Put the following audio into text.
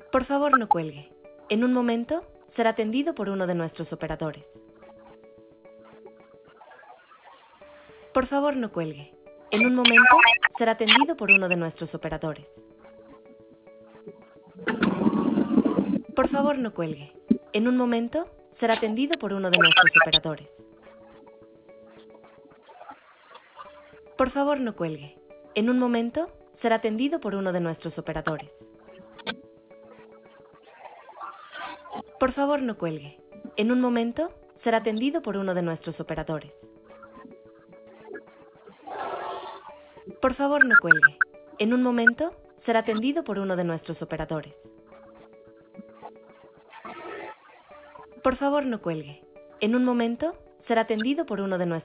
Por favor, no cuelgue. En un momento, será atendido por uno de nuestros operadores. Por favor, no cuelgue. En un momento, será atendido por uno de nuestros operadores. Por favor, no cuelgue. En un momento, será atendido por uno de nuestros operadores. Por favor, no cuelgue. En un momento, será atendido por uno de nuestros operadores. Por favor, no cuelgue. En un momento, será atendido por uno de nuestros operadores. Por favor, no cuelgue. En un momento, será atendido por uno de nuestros operadores. Por favor, no cuelgue. En un momento, será atendido por uno de nuestros